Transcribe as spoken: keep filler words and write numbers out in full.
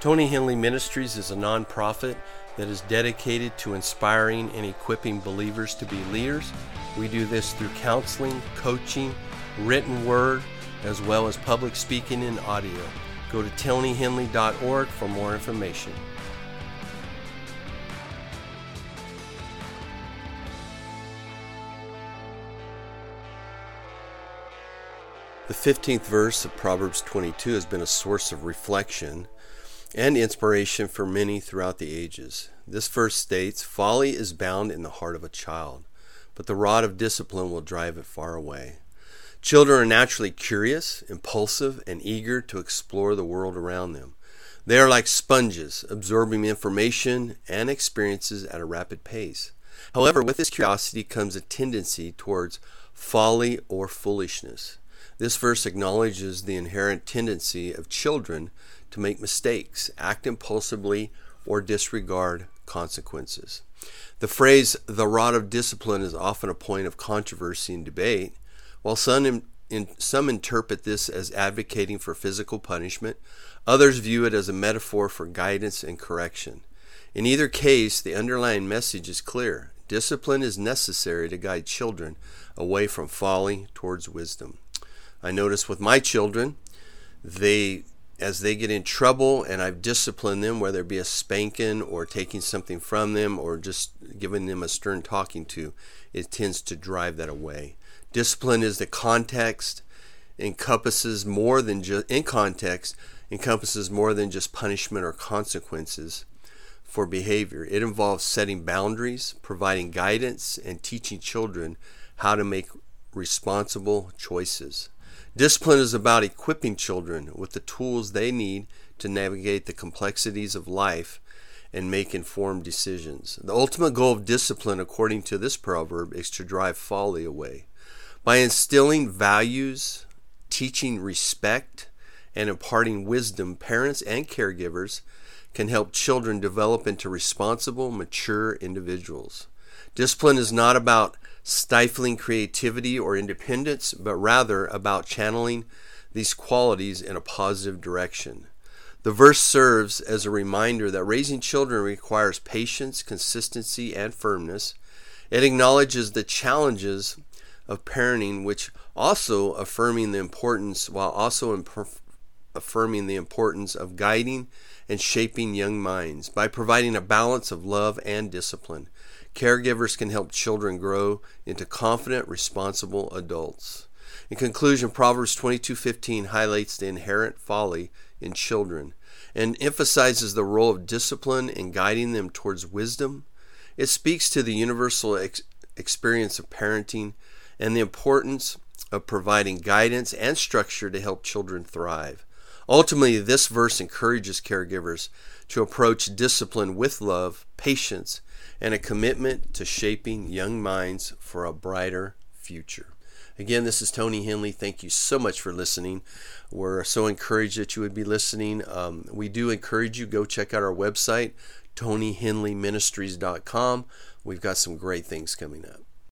Tony Henley Ministries is a nonprofit that is dedicated to inspiring and equipping believers to be leaders. We do this through counseling, coaching, written word, as well as public speaking and audio. Go to tony henley dot org for more information. The fifteenth verse of Proverbs twenty-two has been a source of reflection and inspiration for many throughout the ages. This verse states, "Folly is bound in the heart of a child, but the rod of discipline will drive it far away." Children are naturally curious, impulsive, and eager to explore the world around them. They are like sponges, absorbing information and experiences at a rapid pace. However, with this curiosity comes a tendency towards folly or foolishness. This verse acknowledges the inherent tendency of children to make mistakes, act impulsively, or disregard consequences. The phrase, "the rod of discipline," is often a point of controversy and debate. While some, in, in, some interpret this as advocating for physical punishment, others view it as a metaphor for guidance and correction. In either case, the underlying message is clear. Discipline is necessary to guide children away from folly towards wisdom. I notice with my children, they, as they get in trouble and I've disciplined them, whether it be a spanking or taking something from them or just giving them a stern talking to, it tends to drive that away. Discipline is the context, encompasses more than just, in context, encompasses more than just punishment or consequences for behavior. It involves setting boundaries, providing guidance, and teaching children how to make responsible choices. Discipline is about equipping children with the tools they need to navigate the complexities of life and make informed decisions. The ultimate goal of discipline, according to this proverb, is to drive folly away. By instilling values, teaching respect, and imparting wisdom, parents and caregivers can help children develop into responsible, mature individuals. Discipline is not about stifling creativity or independence, but rather about channeling these qualities in a positive direction. The verse serves as a reminder that raising children requires patience, consistency, and firmness. It acknowledges the challenges of parenting, which also affirming the importance, while also imp- affirming the importance of guiding and shaping young minds by providing a balance of love and discipline. Caregivers can help children grow into confident, responsible adults. In conclusion, Proverbs twenty-two fifteen highlights the inherent folly in children and emphasizes the role of discipline in guiding them towards wisdom. It speaks to the universal ex- experience of parenting and the importance of providing guidance and structure to help children thrive. Ultimately, this verse encourages caregivers to approach discipline with love, patience, and a commitment to shaping young minds for a brighter future. Again, this is Tony Henley. Thank you so much for listening. We're so encouraged that you would be listening. Um, we do encourage you, go check out our website, tony henley ministries dot com. We've got some great things coming up.